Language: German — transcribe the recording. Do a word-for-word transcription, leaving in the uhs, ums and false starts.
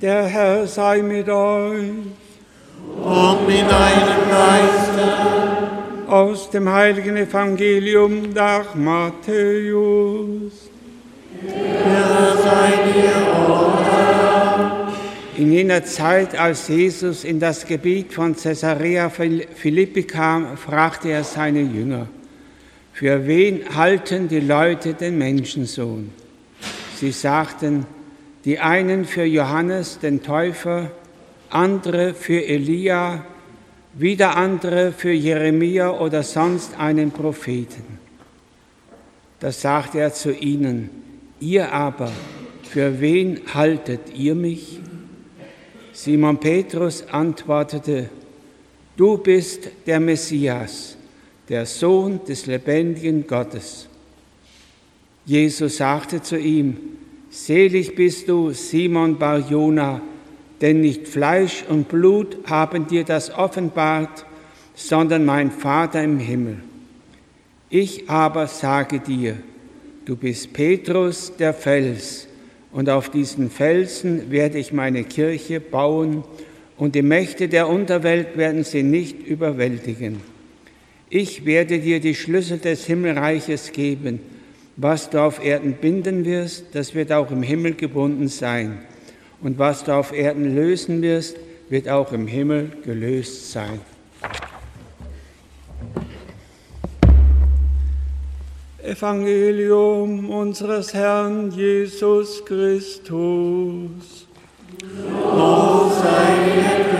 Der Herr sei mit euch. Und mit deinem Geiste. Aus dem heiligen Evangelium nach Matthäus. Ehre sei dir, o Herr. In jener Zeit, als Jesus in das Gebiet von Caesarea Philippi kam, fragte er seine Jünger: Für wen halten die Leute den Menschensohn? Sie sagten, die einen für Johannes den Täufer, andere für Elia, wieder andere für Jeremia oder sonst einen Propheten. Da sagte er zu ihnen: Ihr aber, für wen haltet ihr mich? Simon Petrus antwortete: Du bist der Messias, der Sohn des lebendigen Gottes. Jesus sagte zu ihm: Selig bist du, Simon Bar-Jona, denn nicht Fleisch und Blut haben dir das offenbart, sondern mein Vater im Himmel. Ich aber sage dir, du bist Petrus, der Fels, und auf diesen Felsen werde ich meine Kirche bauen, und die Mächte der Unterwelt werden sie nicht überwältigen. Ich werde dir die Schlüssel des Himmelreiches geben. Was du auf Erden binden wirst, das wird auch im Himmel gebunden sein. Und was du auf Erden lösen wirst, wird auch im Himmel gelöst sein. Evangelium unseres Herrn Jesus Christus. Lob sei dir,